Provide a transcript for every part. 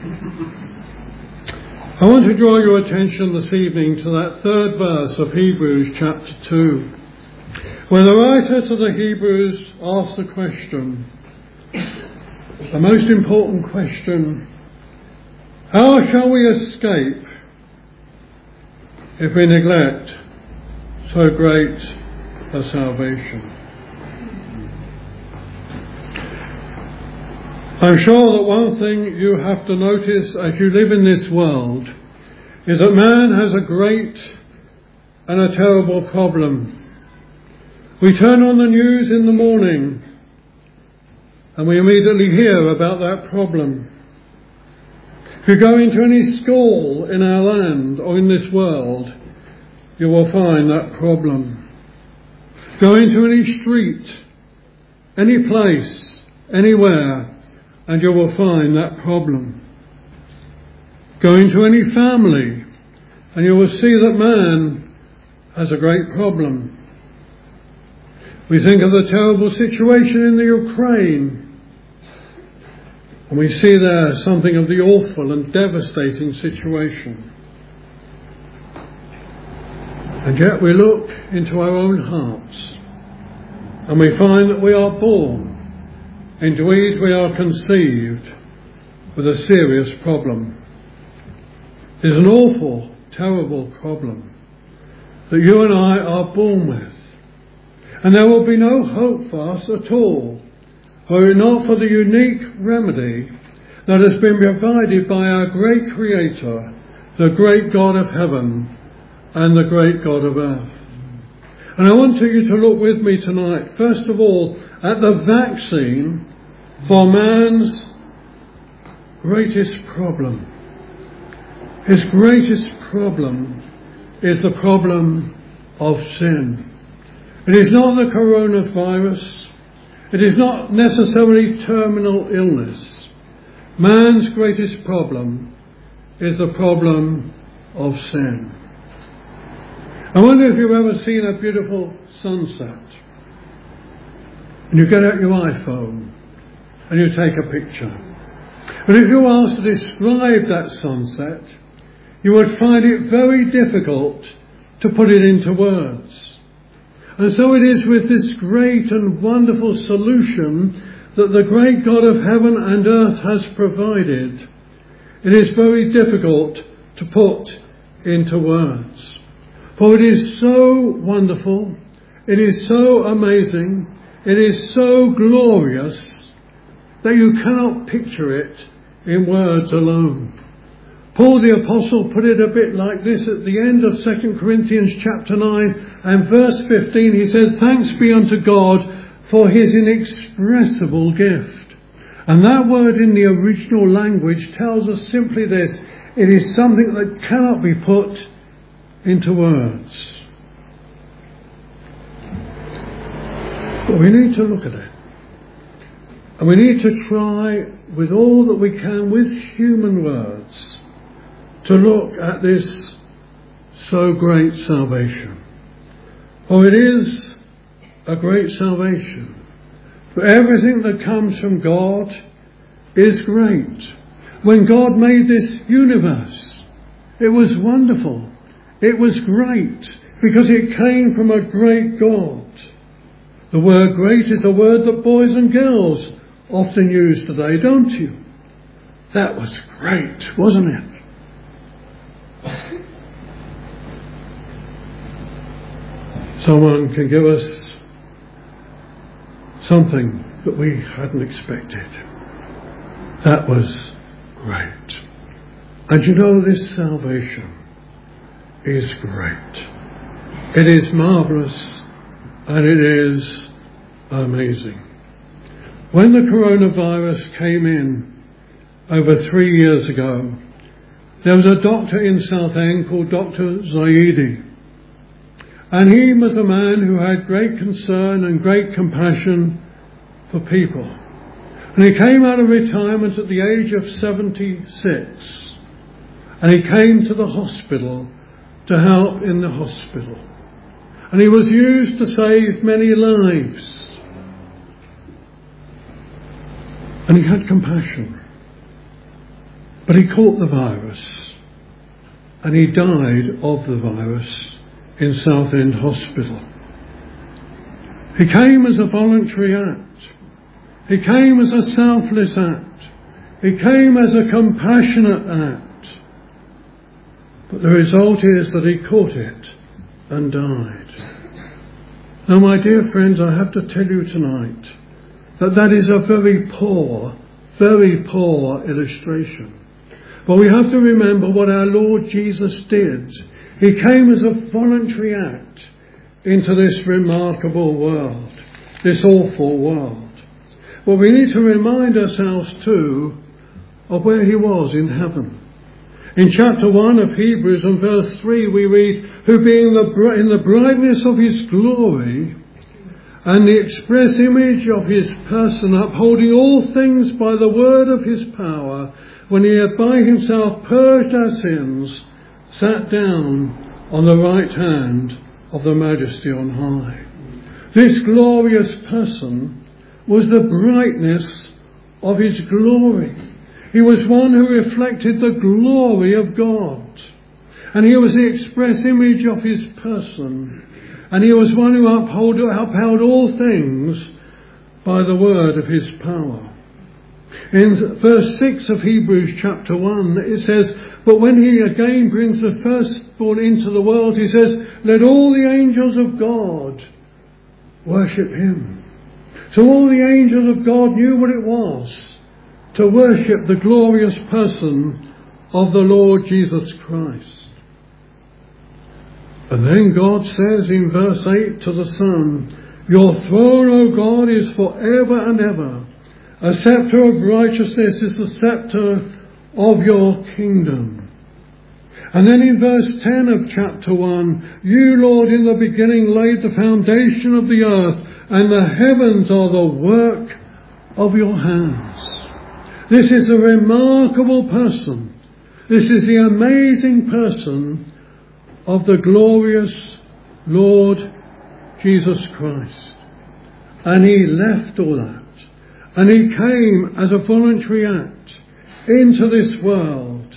I want to draw your attention this evening to that third verse of Hebrews chapter 2, where the writer to the Hebrews asks the question, the most important question: how shall we escape if we neglect so great a salvation? I'm sure that one thing you have to notice as you live in this world is that man has a great and a terrible problem. We turn on the news in the morning and we immediately hear about that problem. If you go into any school in our land or in this world, you will find that problem. Go into any street, any place, anywhere, and you will find that problem. Go into any family and you will see that man has a great problem. We think of the terrible situation in the Ukraine, and we see there something of the awful and devastating situation. And yet we look into our own hearts and we find that we are born, indeed we are conceived with a serious problem. There's an awful, terrible problem that you and I are born with. And there will be no hope for us at all, were it not for the unique remedy that has been provided by our great Creator, the great God of heaven and the great God of earth. And I want you to look with me tonight, first of all, at the vaccine for man's greatest problem. His greatest problem is the problem of sin. It is not the coronavirus. It is not necessarily terminal illness. Man's greatest problem is the problem of sin. I wonder if you've ever seen a beautiful sunset and you get out your iPhone and you take a picture. But if you were asked to describe that sunset, you would find it very difficult to put it into words. And so it is with this great and wonderful solution that the great God of heaven and earth has provided. It is very difficult to put into words. For it is so wonderful, it is so amazing, it is so glorious that you cannot picture it in words alone. Paul the Apostle put it a bit like this at the end of 2 Corinthians chapter 9 and verse 15. He said, "Thanks be unto God for his inexpressible gift." And that word in the original language tells us simply this: it is something that cannot be put into words. But we need to look at it. And we need to try with all that we can with human words to look at this so great salvation. For it is a great salvation. For everything that comes from God is great. When God made this universe, it was wonderful. It was great because it came from a great God. The word great is a word that boys and girls often use today, don't you? That was great, wasn't it? Someone can give us something that we hadn't expected. That was great. And you know, this salvation is great. It is marvellous and it is amazing. When the coronavirus came in over 3 years ago, there was a doctor in Southend called Dr. Zaidi. And he was a man who had great concern and great compassion for people. And he came out of retirement at the age of 76. And he came to the hospital to help in the hospital. And he was used to save many lives. And he had compassion. But he caught the virus, and he died of the virus in Southend Hospital. He came as a voluntary act. He came as a selfless act. He came as a compassionate act. But the result is that he caught it and died. Now, my dear friends, I have to tell you tonight that is a very poor illustration. But we have to remember what our Lord Jesus did. He came as a voluntary act into this remarkable world, this awful world. But we need to remind ourselves too of where he was in heaven. In chapter 1 of Hebrews and verse 3 we read, who being in the brightness of his glory and the express image of his person, upholding all things by the word of his power, when he had by himself purged our sins, sat down on the right hand of the Majesty on high. This glorious person was the brightness of his glory. He was one who reflected the glory of God. And he was the express image of his person. And he was one who upheld all things by the word of his power. In verse 6 of Hebrews chapter 1, it says, but when he again brings the firstborn into the world, he says, let all the angels of God worship him. So all the angels of God knew what it was to worship the glorious person of the Lord Jesus Christ. And then God says in verse 8 to the Son, your throne, O God, is forever and ever. A sceptre of righteousness is the sceptre of your kingdom. And then in verse 10 of chapter 1, you, Lord, in the beginning laid the foundation of the earth, and the heavens are the work of your hands. This is a remarkable person. This is the amazing person of the glorious Lord Jesus Christ. And he left all that. And he came as a voluntary act into this world.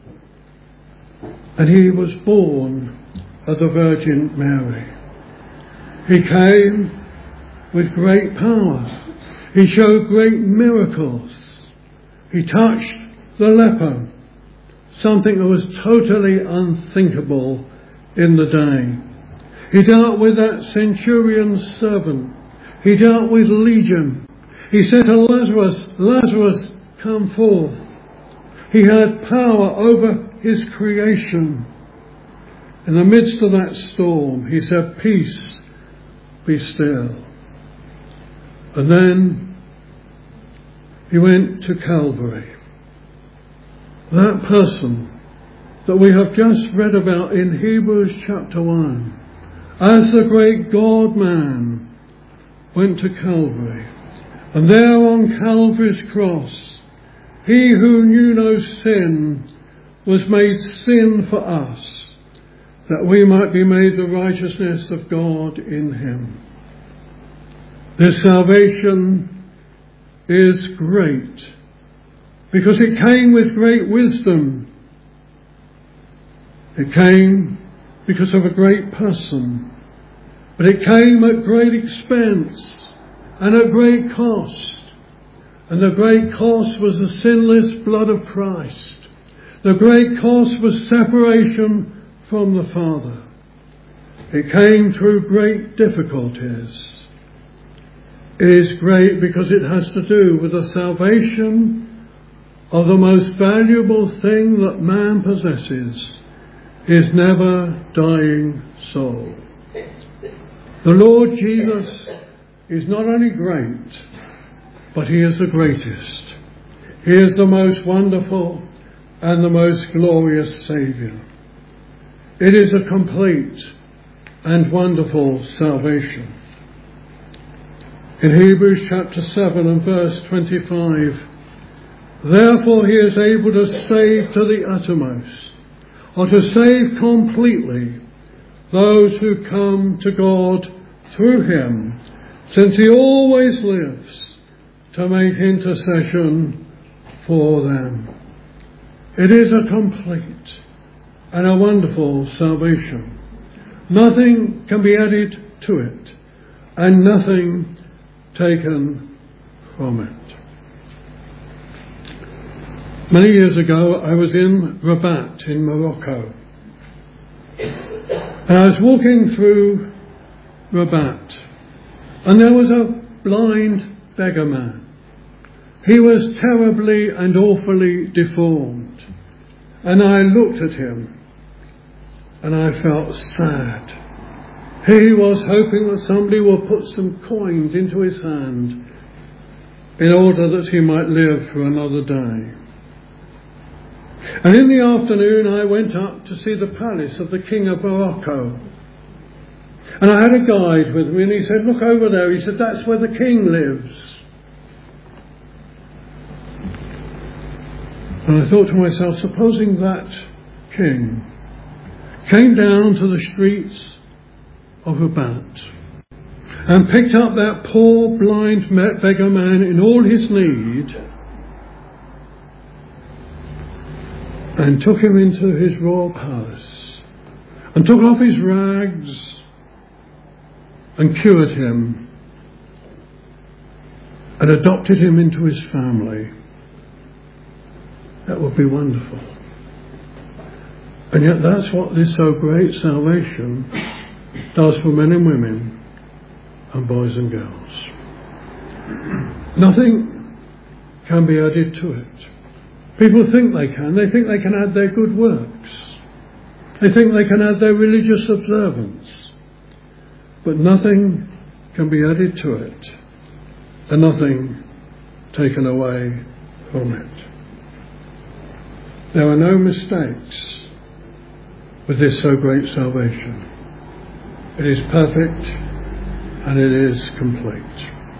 And he was born of the Virgin Mary. He came with great power. He showed great miracles. He touched the leper, something that was totally unthinkable in the day. He dealt with that centurion's servant. He dealt with Legion. He said to Lazarus, Lazarus, come forth. He had power over his creation. In the midst of that storm, he said, peace, be still. And then he went to Calvary. That person that we have just read about in Hebrews chapter 1, as the great God-man, went to Calvary. And there on Calvary's cross, he who knew no sin was made sin for us, that we might be made the righteousness of God in him. This salvation is great, because it came with great wisdom. It came because of a great person, but it came at great expense and at great cost. And the great cost was the sinless blood of Christ. The great cost was separation from the Father. It came through great difficulties. It is great because it has to do with the salvation of the most valuable thing that man possesses, his never dying soul. The Lord Jesus is not only great, but he is the greatest. He is the most wonderful and the most glorious Saviour. It is a complete and wonderful salvation. In Hebrews chapter 7 and verse 25, therefore he is able to save to the uttermost, or to save completely, those who come to God through him, since he always lives to make intercession for them. It is a complete and a wonderful salvation. Nothing can be added to it, and nothing taken from it. Many years ago, I was in Rabat in Morocco. And I was walking through Rabat, and there was a blind beggar man. He was terribly and awfully deformed. And I looked at him, and I felt sad. He was hoping that somebody would put some coins into his hand in order that he might live for another day. And in the afternoon I went up to see the palace of the King of Morocco. And I had a guide with me, and he said, "Look over there." He said, "That's where the king lives." And I thought to myself, supposing that king came down to the streets of Rabat and picked up that poor blind beggar man in all his need and took him into his royal palace and took off his rags and cured him and adopted him into his family. That would be wonderful. And yet that's what this so great salvation does for men and women and boys and girls. Nothing can be added to it. People think they can. They think they can add their good works. They think they can add their religious observance. But nothing can be added to it, and nothing taken away from it. There are no mistakes with this so great salvation. It is perfect and it is complete.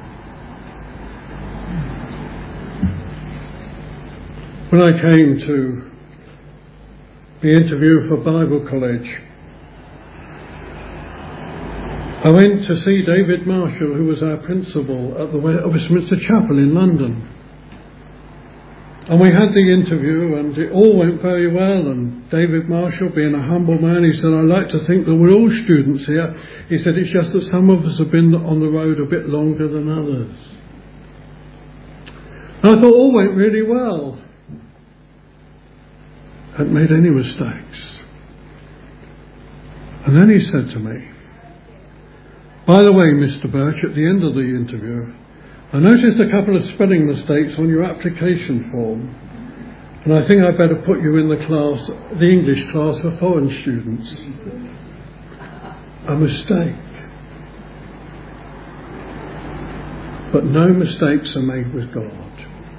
When I came to the interview for Bible College, I went to see David Marshall, who was our principal at the Westminster Chapel in London. And we had the interview, and it all went very well. And David Marshall, being a humble man, he said, "I like to think that we're all students here." He said, "It's just that some of us have been on the road a bit longer than others." And I thought all went really well. I hadn't made any mistakes. And then he said to me, "By the way, Mr. Birch," at the end of the interview, "I noticed a couple of spelling mistakes on your application form, and I think I'd better put you in the English class for foreign students." A mistake. But no mistakes are made with God.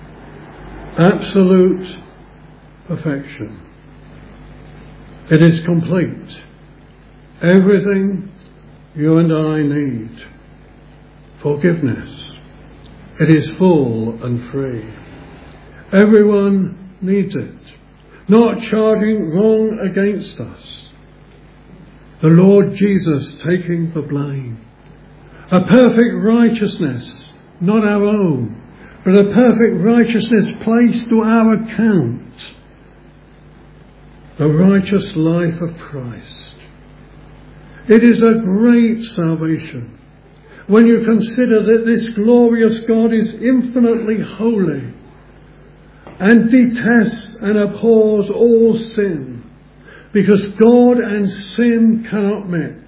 Absolute perfection. It is complete. Everything you and I need. Forgiveness. It is full and free. Everyone needs it. Not charging wrong against us. The Lord Jesus taking the blame. A perfect righteousness, not our own, but a perfect righteousness placed to our account. The righteous life of Christ. It is a great salvation. When you consider that this glorious God is infinitely holy and detests and abhors all sin, because God and sin cannot mix.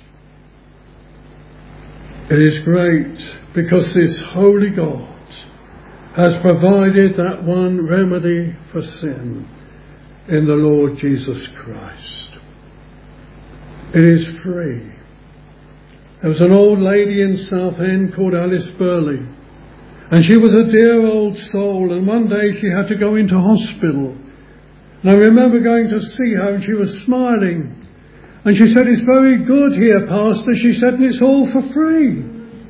It is great because this holy God has provided that one remedy for sin in the Lord Jesus Christ. It is free. There was an old lady in Southend called Alice Burley, and she was a dear old soul, and one day she had to go into hospital. And I remember going to see her, and she was smiling, and she said, "It's very good here, Pastor," she said, "and it's all for free."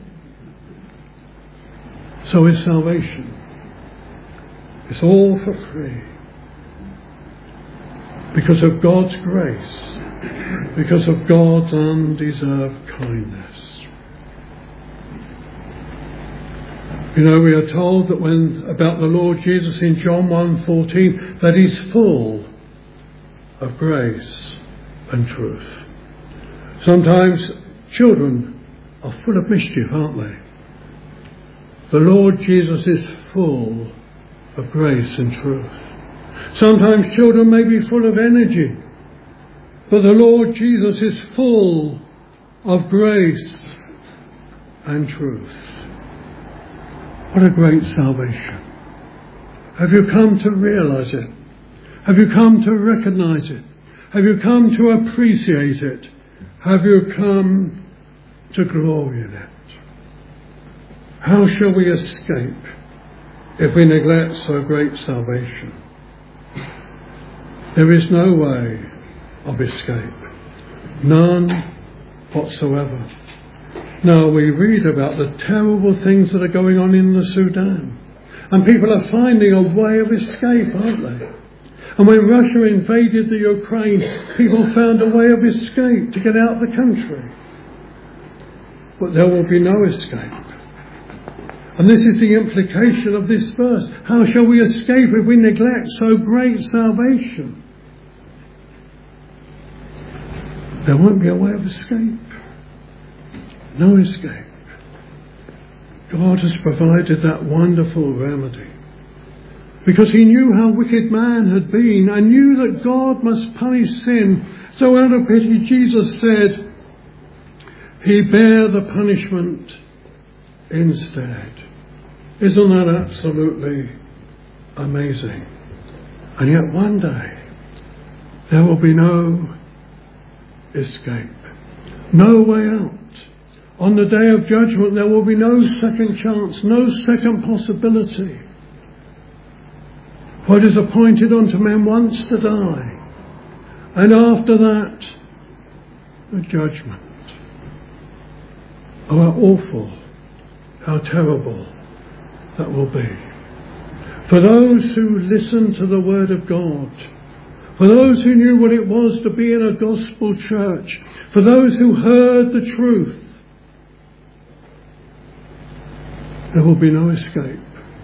So is salvation. It's all for free. Because of God's grace, because of God's undeserved kindness. You know, we are told that about the Lord Jesus in John 1:14, that he's full of grace and truth. Sometimes children are full of mischief, aren't they? The Lord Jesus is full of grace and truth. Sometimes children may be full of energy, but the Lord Jesus is full of grace and truth. What a great salvation. Have you come to realize it? Have you come to recognize it? Have you come to appreciate it? Have you come to glory in it? How shall we escape if we neglect so great salvation? There is no way of escape. None whatsoever. Now we read about the terrible things that are going on in the Sudan. And people are finding a way of escape, aren't they? And when Russia invaded the Ukraine, people found a way of escape to get out of the country. But there will be no escape. And this is the implication of this verse. How shall we escape if we neglect so great salvation? There won't be a way of escape. No escape. God has provided that wonderful remedy. Because he knew how wicked man had been and knew that God must punish sin. So out of pity, Jesus said, he bare the punishment instead. Isn't that absolutely amazing? And yet one day there will be no escape, no way out. On the day of judgment there will be no second chance, no second possibility. For it is appointed unto men once to die, and after that the judgment. Oh, how awful, how terrible that will be. For those who listened to the word of God, for those who knew what it was to be in a gospel church, for those who heard the truth, there will be no escape.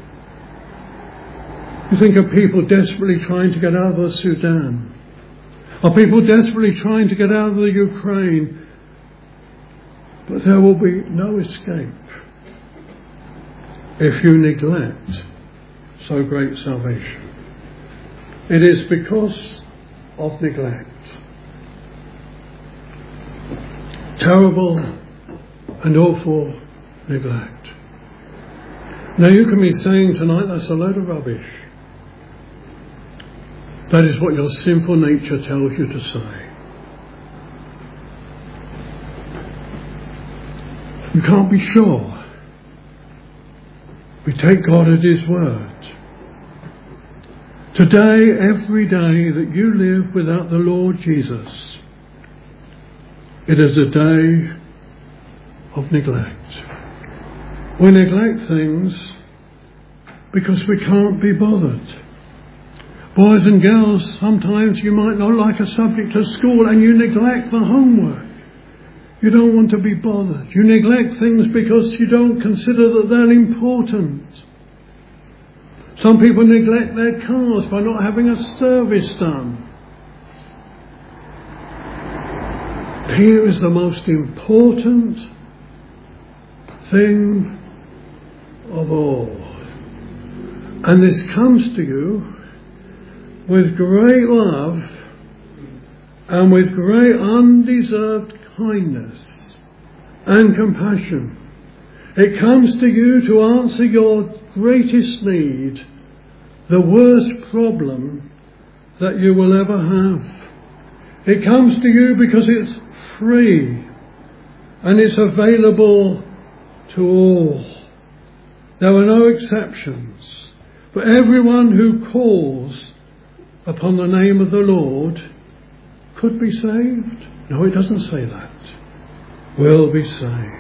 You think of people desperately trying to get out of the Sudan, or people desperately trying to get out of the Ukraine, but there will be no escape if you neglect so great salvation. It is because of neglect. Terrible and awful neglect. Now you can be saying tonight, that's a load of rubbish. That is what your sinful nature tells you to say. You can't be sure. We take God at his word. Today, every day that you live without the Lord Jesus, it is a day of neglect. We neglect things because we can't be bothered. Boys and girls, sometimes you might not like a subject at school and you neglect the homework. You don't want to be bothered. You neglect things because you don't consider that they're important. Some people neglect their cars by not having a service done. Here is the most important thing of all. And this comes to you with great love and with great undeserved kindness and compassion. It comes to you to answer your greatest need, the worst problem that you will ever have. It comes to you because it's free and it's available to all. There are no exceptions. For everyone who calls upon the name of the Lord could be saved. No, it doesn't say that. Will be saved.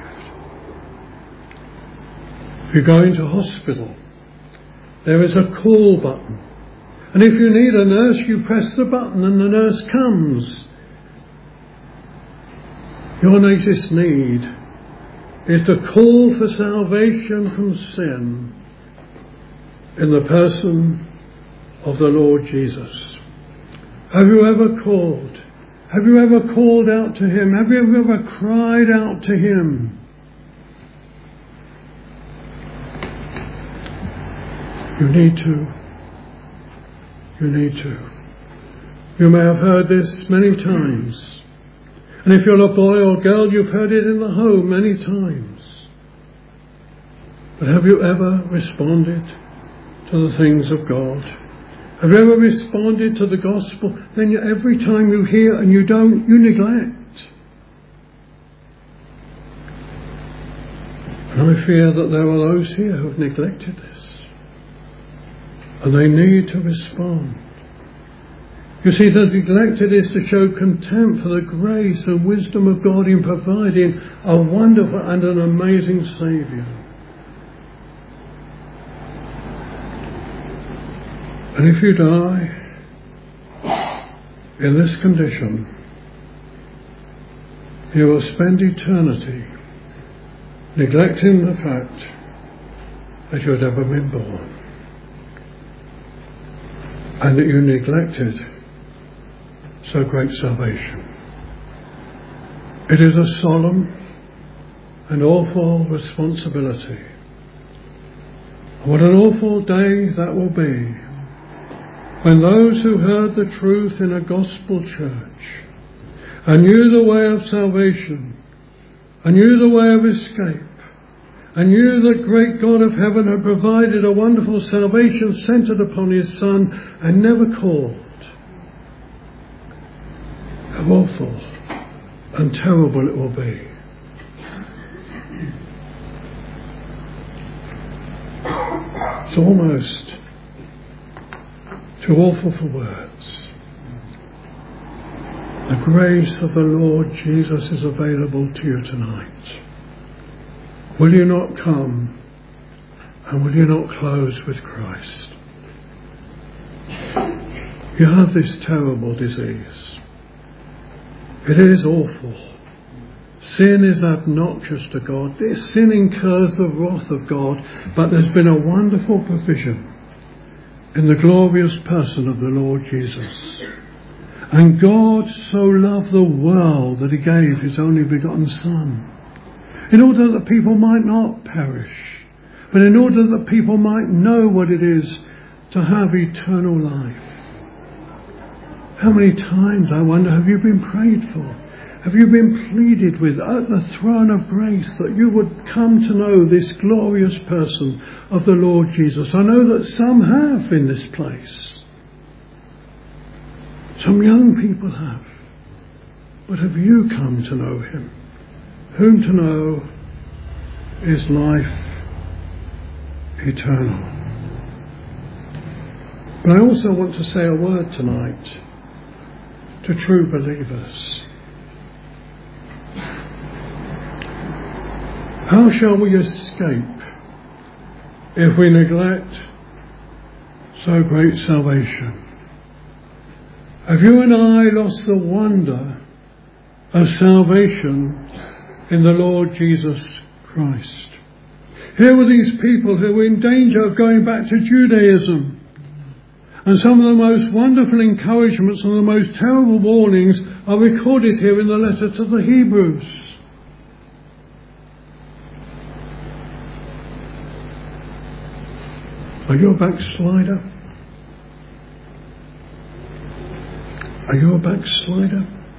If you go into hospital, there is a call button. And if you need a nurse, you press the button and the nurse comes. Your latest need is to call for salvation from sin in the person of the Lord Jesus. Have you ever called? Have you ever called out to him? Have you ever cried out to him? You need to. You need to. You may have heard this many times. And if you're a boy or girl, you've heard it in the home many times. But have you ever responded to the things of God? Have you ever responded to the gospel? Then every time you hear and you don't, you neglect. And I fear that there are those here who have neglected this. And they need to respond. You see, the neglected is to show contempt for the grace and wisdom of God in providing a wonderful and an amazing Saviour. And if you die in this condition, you will spend eternity neglecting the fact that you had ever been born, and that you neglected so great salvation. It is a solemn and awful responsibility. What an awful day that will be when those who heard the truth in a gospel church and knew the way of salvation and knew the way of escape and knew that great God of heaven had provided a wonderful salvation centered upon his Son and never called. How awful and terrible it will be. It's almost too awful for words. The grace of the Lord Jesus is available to you tonight. Will you not come, and will you not close with Christ? You have this terrible disease. It is awful. Sin is obnoxious to God. Sin incurs the wrath of God, but there's been a wonderful provision in the glorious person of the Lord Jesus. And God so loved the world that he gave his only begotten Son, in order that people might not perish, but in order that people might know what it is to have eternal life. How many times, I wonder, have you been prayed for? Have you been pleaded with at the throne of grace that you would come to know this glorious person of the Lord Jesus? I know that some have in this place. Some young people have. But have you come to know him? Whom to know is life eternal. But I also want to say a word tonight to true believers. How shall we escape if we neglect so great salvation? Have you and I lost the wonder of salvation in the Lord Jesus Christ? Here were these people who were in danger of going back to Judaism. And some of the most wonderful encouragements and the most terrible warnings are recorded here in the letter to the Hebrews. Are you a backslider? Are you a backslider?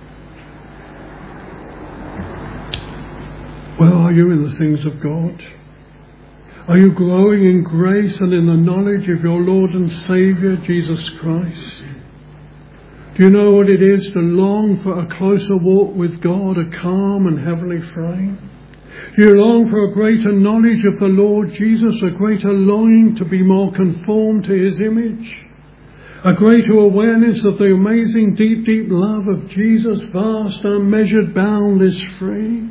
Where are you in the things of God? Are you growing in grace and in the knowledge of your Lord and Saviour, Jesus Christ? Do you know what it is to long for a closer walk with God, a calm and heavenly frame? Do you long for a greater knowledge of the Lord Jesus, a greater longing to be more conformed to his image? A greater awareness of the amazing deep, deep love of Jesus, vast, unmeasured, boundless, free?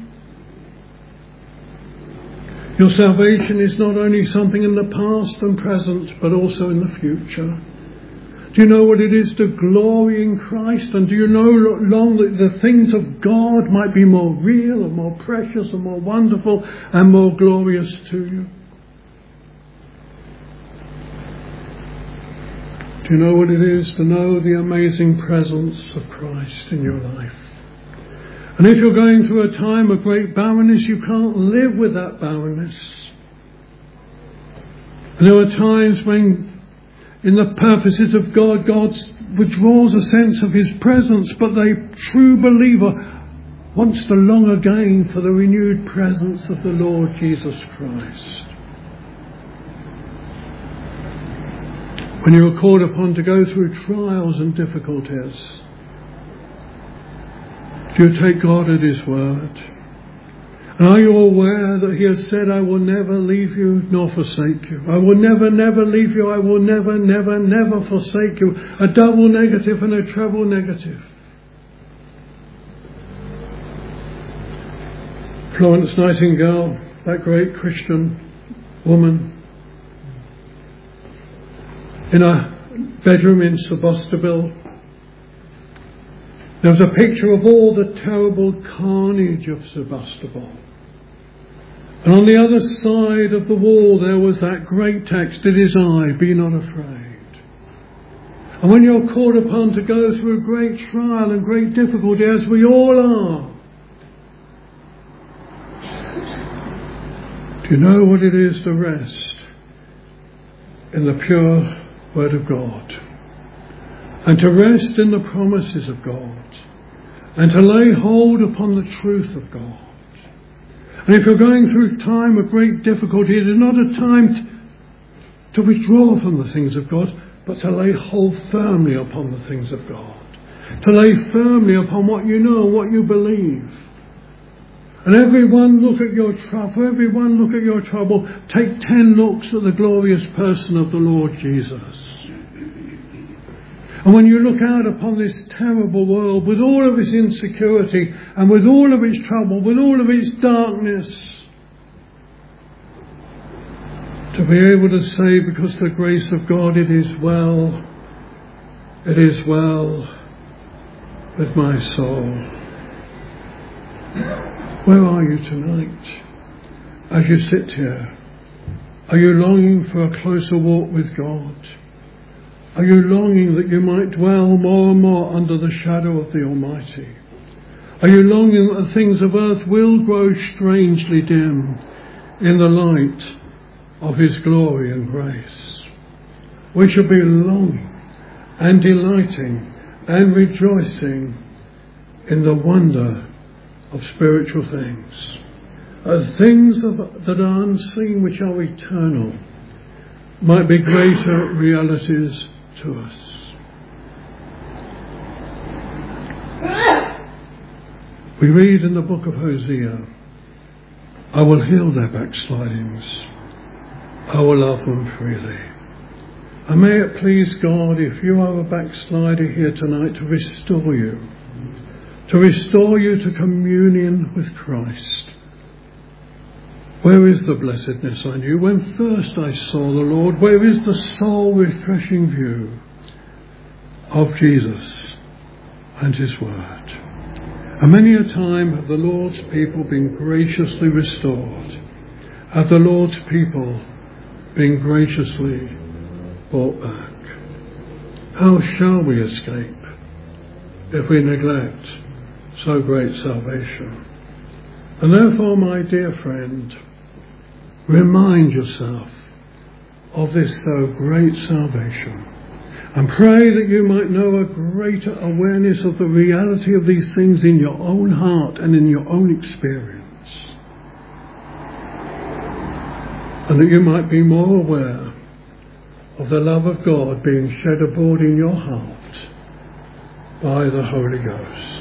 Your salvation is not only something in the past and present, but also in the future. Do you know what it is to glory in Christ? And do you know long that the things of God might be more real and more precious and more wonderful and more glorious to you? Do you know what it is to know the amazing presence of Christ in your life? And if you're going through a time of great barrenness, you can't live with that barrenness. And there are times when, in the purposes of God, God withdraws a sense of his presence, but the true believer wants to long again for the renewed presence of the Lord Jesus Christ. When you are called upon to go through trials and difficulties, do you take God at his word? And are you aware that he has said, I will never leave you nor forsake you. I will never, never leave you. I will never, never, never forsake you. A double negative and a treble negative. Florence Nightingale, that great Christian woman, in a bedroom in Sebastopol, there was a picture of all the terrible carnage of Sebastopol. And on the other side of the wall there was that great text, it is I, be not afraid. And when you're called upon to go through a great trial and great difficulty, as we all are, do you know what it is to rest in the pure Word of God, and to rest in the promises of God, and to lay hold upon the truth of God? And if you're going through a time of great difficulty, it is not a time to withdraw from the things of God, but to lay hold firmly upon the things of God, to lay firmly upon what you know and what you believe. And everyone look at your trouble, take 10 looks at the glorious person of the Lord Jesus. And when you look out upon this terrible world with all of its insecurity and with all of its trouble, with all of its darkness, to be able to say, because of the grace of God, it is well with my soul. Where are you tonight as you sit here? Are you longing for a closer walk with God? Are you longing that you might dwell more and more under the shadow of the Almighty? Are you longing that the things of earth will grow strangely dim in the light of his glory and grace? We shall be longing and delighting and rejoicing in the wonder of spiritual things, things that are unseen, which are eternal, might be greater realities to us. We read in the book of Hosea, I will heal their backslidings, I will love them freely. And may it please God, if you are a backslider here tonight, to restore you to communion with Christ. Where is the blessedness I knew when first I saw the Lord? Where is the soul-refreshing view of Jesus and his word? And many a time have the Lord's people been graciously restored, have the Lord's people been graciously brought back. How shall we escape if we neglect so great salvation? And therefore, my dear friend, remind yourself of this so great salvation, and pray that you might know a greater awareness of the reality of these things in your own heart and in your own experience, and that you might be more aware of the love of God being shed abroad in your heart by the Holy Ghost.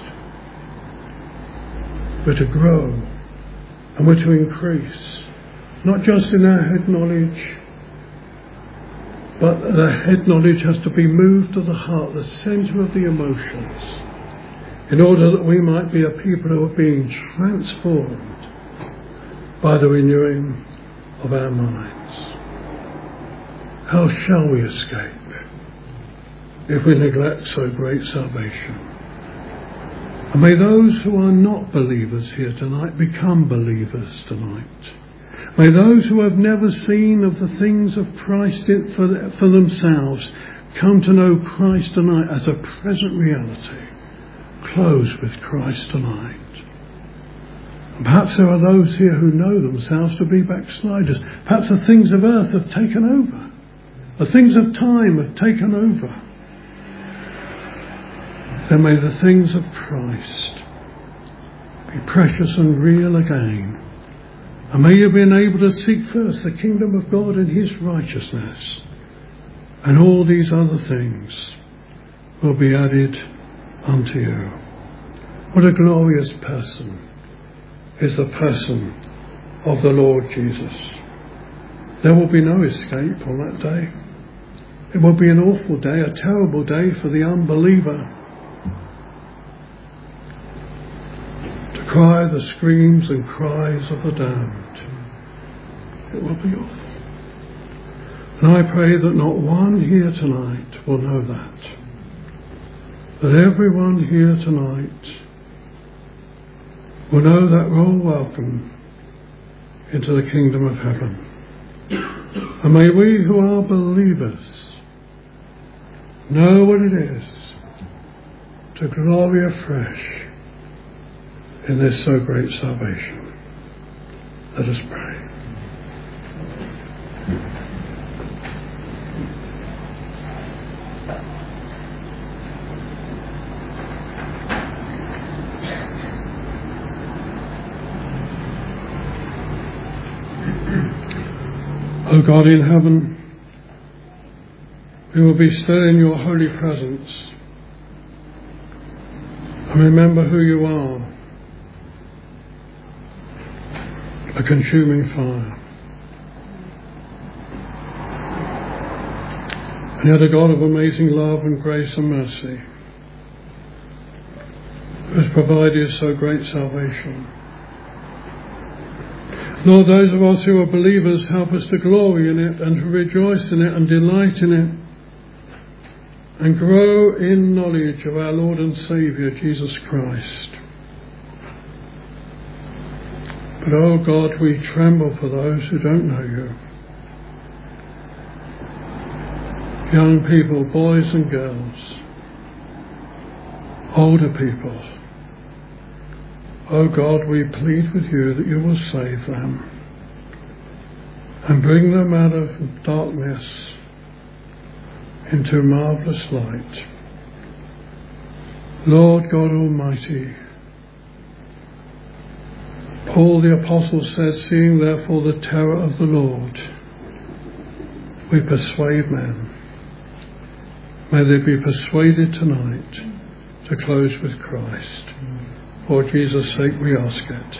We're to grow and we're to increase, not just in our head knowledge, but the head knowledge has to be moved to the heart, the centre of the emotions, in order that we might be a people who are being transformed by the renewing of our minds. How shall we escape if we neglect so great salvation. And may those who are not believers here tonight become believers tonight. May those who have never seen of the things of Christ for themselves come to know Christ tonight as a present reality. Close with Christ tonight. And perhaps there are those here who know themselves to be backsliders. Perhaps the things of earth have taken over. The things of time have taken over. Then may the things of Christ be precious and real again. And may you be enabled to seek first the kingdom of God and his righteousness. And all these other things will be added unto you. What a glorious person is the person of the Lord Jesus. There will be no escape on that day. It will be an awful day, a terrible day for the unbeliever. To cry the screams and cries of the damned. It will be awful. And I pray that not one here tonight will know that. That everyone here tonight will know that we're all welcome into the kingdom of heaven. And may we who are believers know what it is to glory afresh in this so great salvation. Let us pray. O God in heaven, we will be still in your holy presence and remember who you are, a consuming fire. And yet a God of amazing love and grace and mercy, who has provided so great salvation. Lord, those of us who are believers, help us to glory in it and to rejoice in it and delight in it and grow in knowledge of our Lord and Saviour, Jesus Christ. But, oh God, we tremble for those who don't know you. Young people, boys and girls, older people. Oh God, we plead with you that you will save them and bring them out of darkness into marvellous light. Lord God Almighty, Paul the Apostle says, seeing therefore the terror of the Lord, we persuade men. May they be persuaded tonight to close with Christ. For Jesus' sake we ask it.